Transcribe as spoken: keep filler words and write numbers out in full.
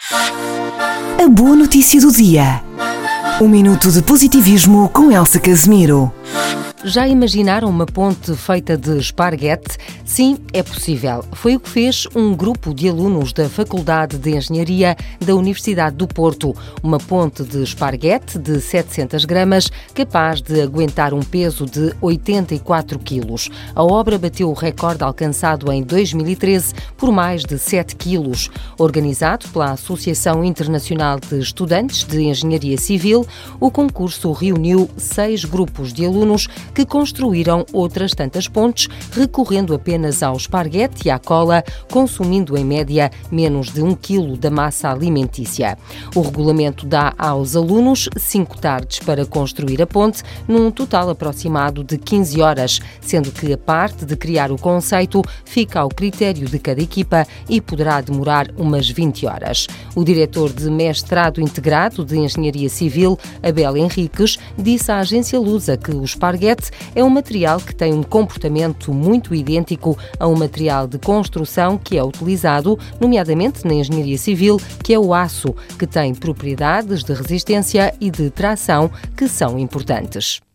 A boa notícia do dia. Um minuto de positivismo com Elsa Casemiro. Já imaginaram uma ponte feita de esparguete? Sim, é possível. Foi o que fez um grupo de alunos da Faculdade de Engenharia da Universidade do Porto. Uma ponte de esparguete de setecentas gramas, capaz de aguentar um peso de oitenta e quatro quilos. A obra bateu o recorde alcançado em dois mil e treze por mais de sete quilos. Organizado pela Associação Internacional de Estudantes de Engenharia Civil, o concurso reuniu seis grupos de alunos que construíram outras tantas pontes, recorrendo apenas ao esparguete e à cola, consumindo em média menos de um quilo da massa alimentícia. O regulamento dá aos alunos cinco tardes para construir a ponte, num total aproximado de quinze horas, sendo que a parte de criar o conceito fica ao critério de cada equipa e poderá demorar umas vinte horas. O diretor de mestrado integrado de Engenharia Civil, Abel Henriques, disse à agência Lusa que o esparguete é um material que tem um comportamento muito idêntico a um material de construção que é utilizado, nomeadamente na engenharia civil, que é o aço, que tem propriedades de resistência e de tração que são importantes.